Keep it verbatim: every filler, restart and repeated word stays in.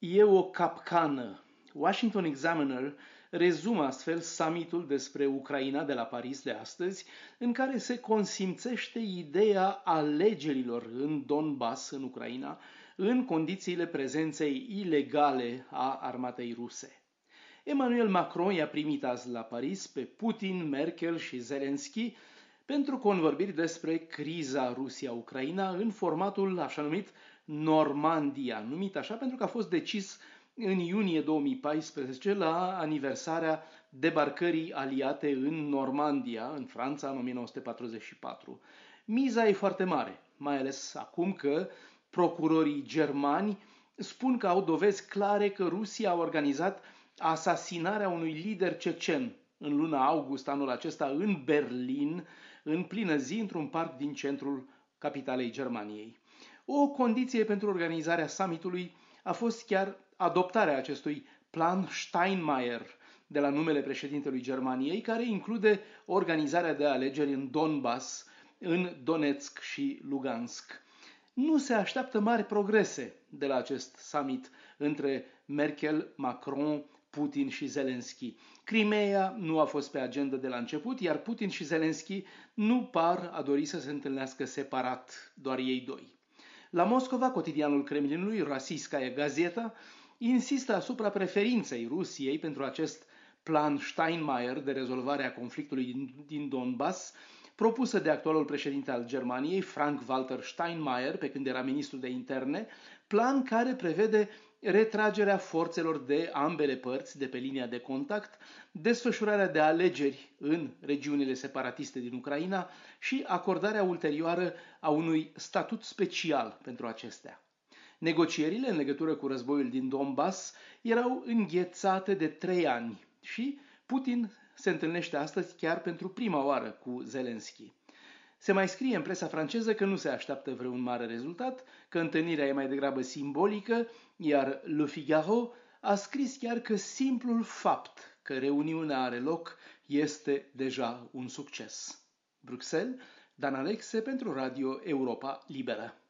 E o capcană. Washington Examiner rezumă astfel summitul despre Ucraina de la Paris de astăzi, în care se consimțește ideea alegerilor în Donbass, în Ucraina, în condițiile prezenței ilegale a armatei ruse. Emmanuel Macron i-a primit azi la Paris pe Putin, Merkel și Zelensky pentru convorbiri despre criza Rusia-Ucraina în formatul așa numit Normandia, numit așa pentru că a fost decis în iunie două mii paisprezece la aniversarea debarcării aliate în Normandia, în Franța, în o mie nouă sute patruzeci și patru. Miza e foarte mare, mai ales acum că procurorii germani spun că au dovezi clare că Rusia a organizat asasinarea unui lider cecen în luna august anul acesta în Berlin, în plină zi, într-un parc din centrul capitalei Germaniei. O condiție pentru organizarea summitului a fost chiar adoptarea acestui plan Steinmeier de la numele președintelui Germaniei, care include organizarea de alegeri în Donbass, în Donetsk și Lugansk. Nu se așteaptă mari progrese de la acest summit între Merkel, Macron, Putin și Zelensky. Crimea nu a fost pe agenda de la început, iar Putin și Zelensky nu par a dori să se întâlnească separat, doar ei doi. La Moscova, cotidianul Kremlinului, Rossiyskaya Gazeta, insistă asupra preferinței Rusiei pentru acest plan Steinmeier de rezolvare a conflictului din, din Donbass, propusă de actualul președinte al Germaniei, Frank-Walter Steinmeier, pe când era ministru de interne, plan care prevede retragerea forțelor de ambele părți de pe linia de contact, desfășurarea de alegeri în regiunile separatiste din Ucraina și acordarea ulterioară a unui statut special pentru acestea. Negocierile în legătură cu războiul din Donbass erau înghețate de trei ani și Putin se întâlnește astăzi chiar pentru prima oară cu Zelensky. Se mai scrie în presa franceză că nu se așteaptă vreun mare rezultat, că întâlnirea e mai degrabă simbolică, iar Le Figaro a scris chiar că simplul fapt că reuniunea are loc este deja un succes. Bruxelles, Dan Alexe pentru Radio Europa Liberă.